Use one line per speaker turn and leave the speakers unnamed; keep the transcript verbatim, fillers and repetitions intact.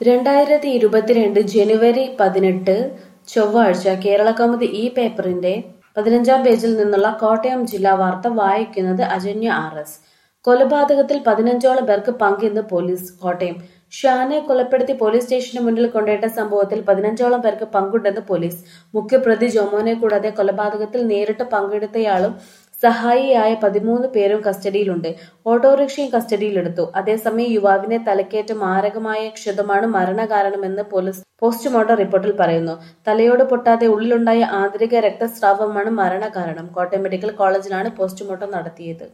രണ്ടായിരത്തി ഇരുപത്തിരണ്ട് ജനുവരി പതിനെട്ട് ചൊവ്വാഴ്ച കേരളകൗമുദി ഈ പേപ്പറിന്റെ പതിനഞ്ചാം പേജിൽ നിന്നുള്ള കോട്ടയം ജില്ലാ വാർത്ത വായിക്കുന്നത് അജന്യ ആർ എസ്. കൊലപാതകത്തിൽ പതിനഞ്ചോളം പേർക്ക് പങ്കെന്ന് പോലീസ്. കോട്ടയം ഷാനെ കൊലപ്പെടുത്തി പോലീസ് സ്റ്റേഷന് മുന്നിൽ കൊണ്ടുപോയിട്ട സംഭവത്തിൽ പതിനഞ്ചോളം പേർക്ക് പങ്കുണ്ടെന്ന് പോലീസ്. മുഖ്യപ്രതി ജോമോനെ കൂടാതെ കൊലപാതകത്തിൽ നേരിട്ട് പങ്കെടുത്തയാളും സഹായിയായ പതിമൂന്ന് പേരും കസ്റ്റഡിയിലുണ്ട്. ഓട്ടോറിക്ഷയും കസ്റ്റഡിയിലെടുത്തു. അതേസമയം യുവാവിനെ തലക്കേറ്റ മാരകമായ ക്ഷതമാണ് മരണകാരണമെന്ന് പോലീസ് പോസ്റ്റ്മോർട്ടം റിപ്പോർട്ടിൽ പറയുന്നു. തലയോട് പൊട്ടാതെ ഉള്ളിലുണ്ടായ ആന്തരിക രക്തസ്രാവമാണ് മരണകാരണം. കോട്ടയം മെഡിക്കൽ കോളേജിലാണ് പോസ്റ്റ്മോർട്ടം നടത്തിയത്.